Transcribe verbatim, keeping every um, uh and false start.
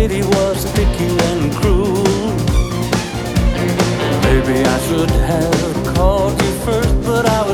city was sticky and cruel. Maybe I should have called you first, but I was